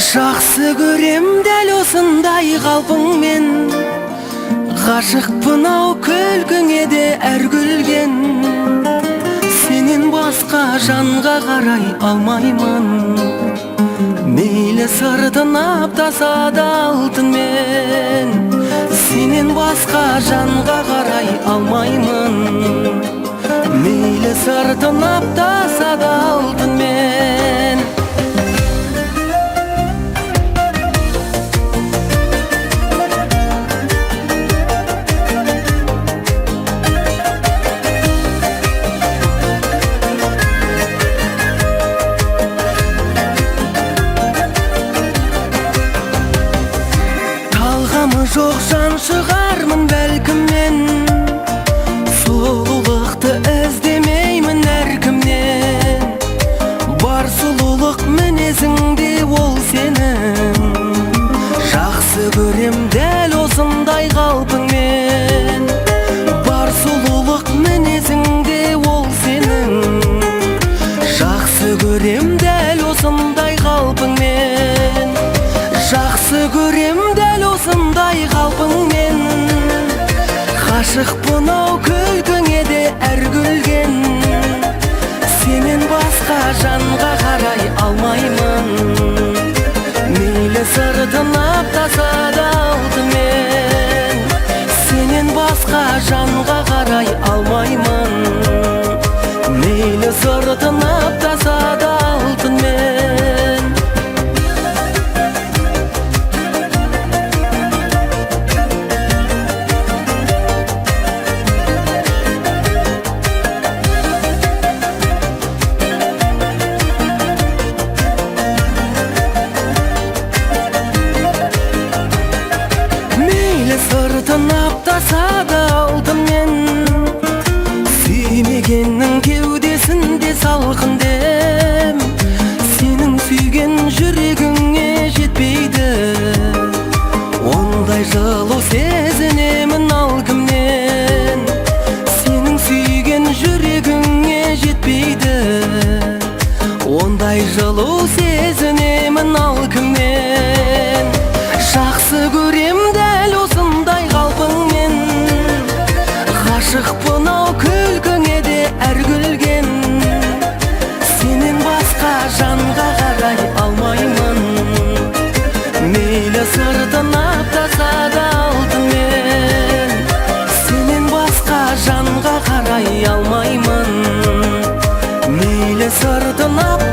Жақсы көрем дәл осындай қалпыңмен, ғашықпын ау күлкіңе де әр күлген. Сенен басқа жанға қарай алмаймын, мейлі сыртын аптаса да алтынмен. Сенен басқа жанға қарай алмаймын, мейлі сыртын аптаса да алтынмен. Жоқ жан шығармын бәлкім мен, сұлулықты іздемеймін әркімнен. Бар сұлулық мінезіңде ол сенің, жақсы көрем дәл осындай қалпыңмен. Бар сұлулық мінезіңде ол сенің, жақсы көрем дәл осындай қалпыңмен. Жақсы көрем дәл осындай қалпыңмен, ғашықпын ау күлкіңе де әр күлген. Сенен басқа жанға қарай алмаймын, мейлі сыртын аптаса да алтынмен. Сенен басқа жанға қарай алмаймын, мейлі сыртын аптаса да алтынмен. Сыртын аптаса да алтынмен, сүймегеннің кеудесінде салқын дем. Сенің сүйген жүрегіңе жетпейді, ондай жылу сезінемін ал кімнен. Сенің сүйген жүрегіңе жетпейді, ондай жылу сезінемін ал кімнен. Жақсы көрем дәл осындай қалпыңмен, ғашықпын ау күлкіңе де әр күлген. Сенен басқа жанға қарай алмаймын, мейлі сыртын аптаса да алтынмен. Сенен басқа жанға қарай алмаймын, мейлі сыртын